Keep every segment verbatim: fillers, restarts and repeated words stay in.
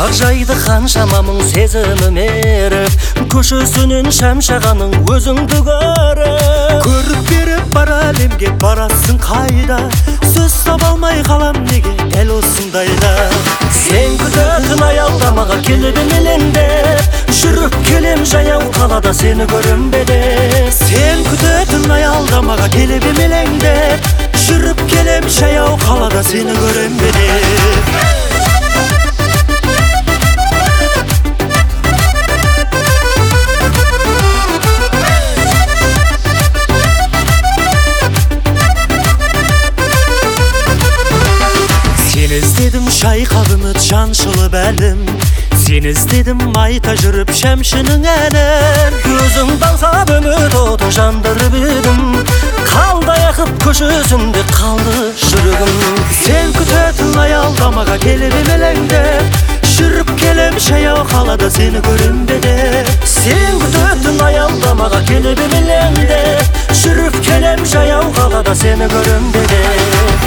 ақ жайды қаншама мың сезімім еріп, көшесінен шам шағаның өзіңді көріп. Көріп беріп бар әлемге барасың қайда, сөз таба алмай қалам неге дәл осындайда. Сен күтетін аялдамаға келіп емелендеп, жүріп келем жаяу қалада сені көрем бе деп. Сен күтетін аялдамаға келіп емелендеп, жүріп келем жаяу қалада сені көрем бе деп. Сен іздедім шайқап үміт жаншылып әлім, сен іздедім айта жүріп шәмшінің әнін. Көзіңді аңсап үміт оты жандырып едім, қалдай ақып көшесінде қалды жүрегім. Сен күтетін аялдамаға келіп емелендеп, жүріп келем жаяу қалада сені көрем бе деп. Сен күтетін аялдамаға келіп емелендеп, жүріп келем жаяу қалада сені көрем бе деп.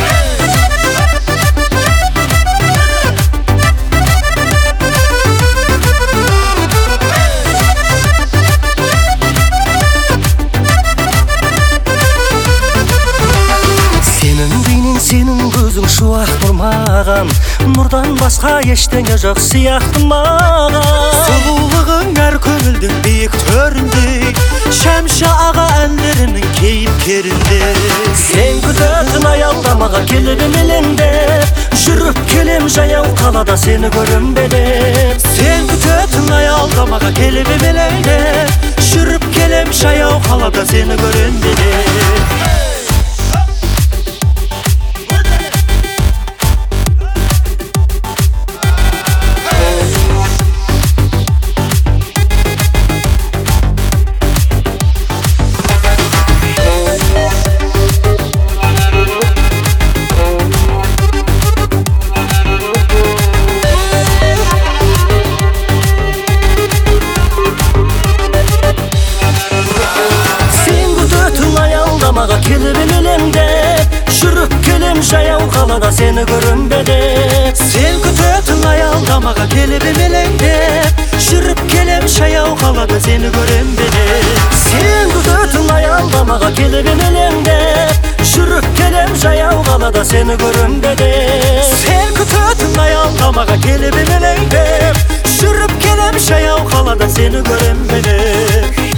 Сенің көзің шуақ тұрмаған, нұрдан басқа ештеңе жоқ сияқты маған. Сұлулығың әр көңілдің биік төрінде, шәмші аға әндерінің кейіпкерінде. Сен күтетін аялдамаға келіп емелендеп, жүріп келем жаяу қалада сені көрем бе деп. Сен күтетін аялдамаға келіп емелендеп, жүріп келем жаяу қалада сені көрем бе деп. Келіп емелендеп, жүріп келем жаяу қалада сені көрем бе деп. Сен күтетін аялдамаға келіп емелендеп, жүріп келем жаяу қалада сені көрем бе деп. Сен күтетін аялдамаға келіп емелендеп, жүріп келем жаяу қалада сені көрем бе деп. Сен күтетін аялдамаға келіп емелендеп, жүріп келем жаяу қалада сені көрем бе деп.